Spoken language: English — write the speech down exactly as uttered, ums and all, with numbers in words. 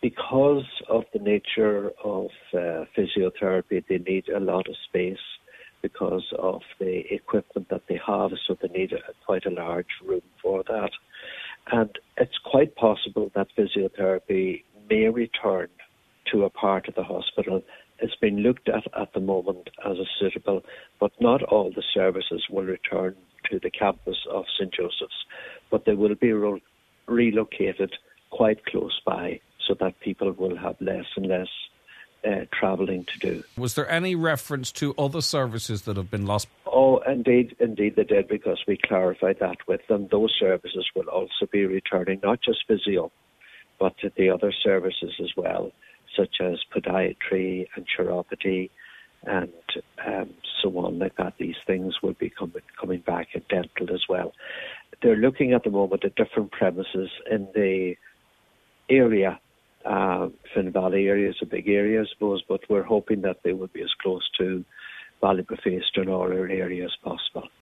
because of the nature of uh, physiotherapy, they need a lot of space because of the equipment that they have, so they need a, quite a large room for that. And it's quite possible that physiotherapy may return to a part of the hospital. It's been looked at at the moment as a suitable, but not all the services will return to the campus of Saint Joseph's, but they will be re- relocated quite close by so that people will have less and less uh, travelling to do. Was there any reference to other services that have been lost? Oh, indeed, indeed they did, because we clarified that with them. Those services will also be returning, not just physio, but the other services as well, such as podiatry and chiropody and um, so on like that. These things will be coming, coming back, and dental as well. They're looking at the moment at different premises in the area. Uh, Finn Valley area is a big area, I suppose, but we're hoping that they will be as close to Ballybofey, Stranraer area as possible.